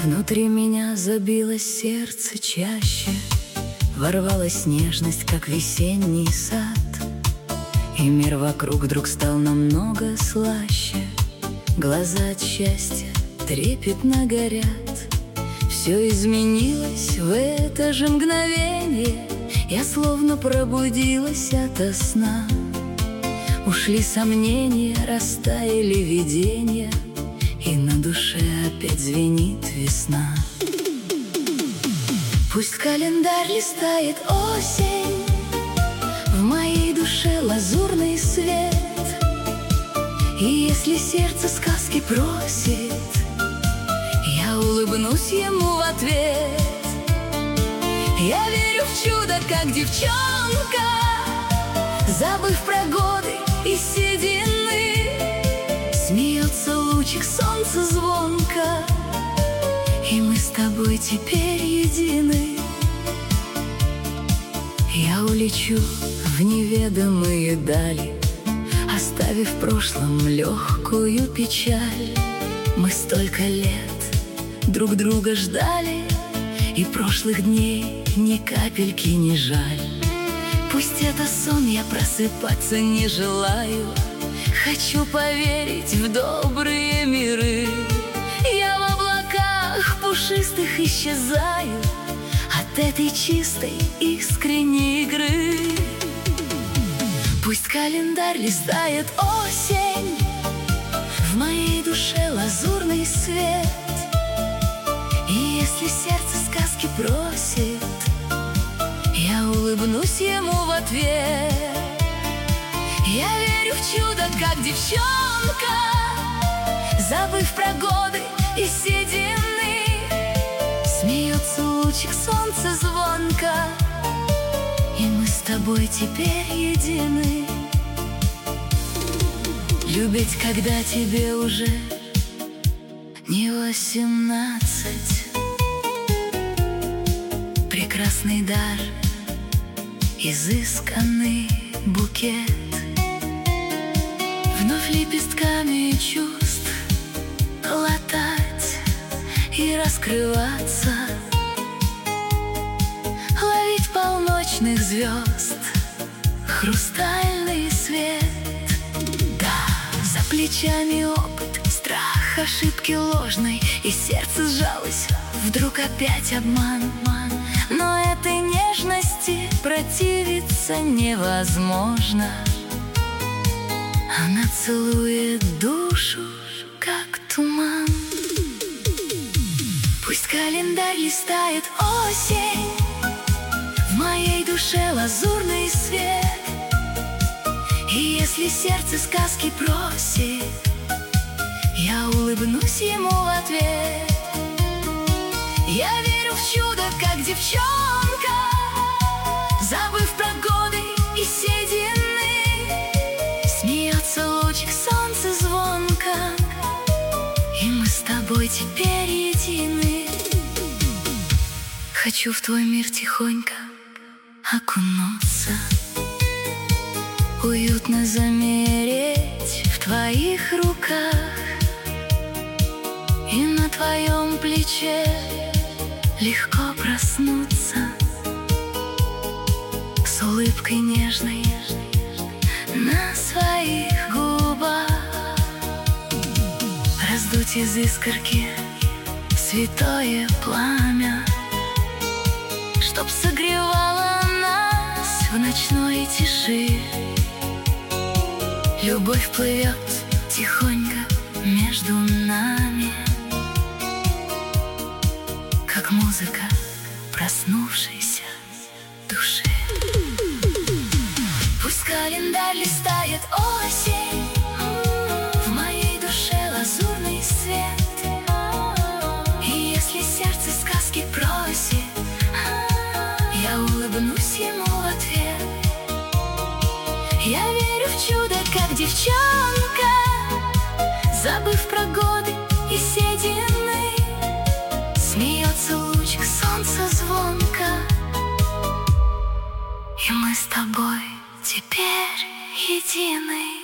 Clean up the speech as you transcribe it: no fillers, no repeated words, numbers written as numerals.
Внутри меня забилось сердце чаще, ворвалась нежность, как весенний сад, и мир вокруг вдруг стал намного слаще. Глаза от счастья трепетно горят. Все изменилось в это же мгновение. Я словно пробудилась ото сна. Ушли сомнения, растаяли видения, и на душе опять звенит весна. Пусть календарь листает осень, в моей душе лазурный свет. И если сердце сказки просит, я улыбнусь ему в ответ. Я верю в чудо, как девчонка, забыв про годы и седины. Смеется лучик солнца звонко, и мы с тобой теперь едины. Я улечу в неведомые дали, оставив в прошлом легкую печаль. Мы столько лет друг друга ждали, и прошлых дней ни капельки не жаль. Пусть это сон, я просыпаться не желаю. Хочу поверить в добрые миры. Я в облаках пушистых исчезаю от этой чистой искренней игры. Пусть календарь листает осень, в моей душе лазурный свет. И если сердце сказки просит, я улыбнусь ему в ответ. Я верю в чудо, как девчонка, забыв про годы и седины. Смеется лучик солнца звонко, и мы с тобой теперь едины. Любить, когда тебе уже не 18. Прекрасный дар, изысканный букет, вновь лепестками чувств латать и раскрываться, ловить полночных звезд хрустальный свет. Да, за плечами опыт, страх ошибки ложной, и сердце сжалось, вдруг опять обман. Но этой нежности противиться невозможно. Она целует душу, как туман. Пусть календарь листает осень, в моей душе лазурный свет. И если сердце сказки просит, я улыбнусь ему в ответ. Я верю в чудо, как девчонка, забыв про годы и седины. Смеется лучик солнца звонко, и мы с тобой теперь едины. Хочу в твой мир тихонько окунуться, уютно замереть в твоих руках, и на твоем плече легко проснуться с улыбкой нежной на своих губах. Раздуть из искорки святое пламя, чтоб согревало нас в ночной тиши. Любовь плывет тихонько между нами, как музыка проснувшейся души. Пусть календарь листает осень, в моей душе лазурный свет. И если сердце сказки просит, я улыбнусь ему в ответ. Я верю в чудо, как девчонка, забыв про годы и седины. Смеется лучик солнца звонко, и мы с тобой теперь едины.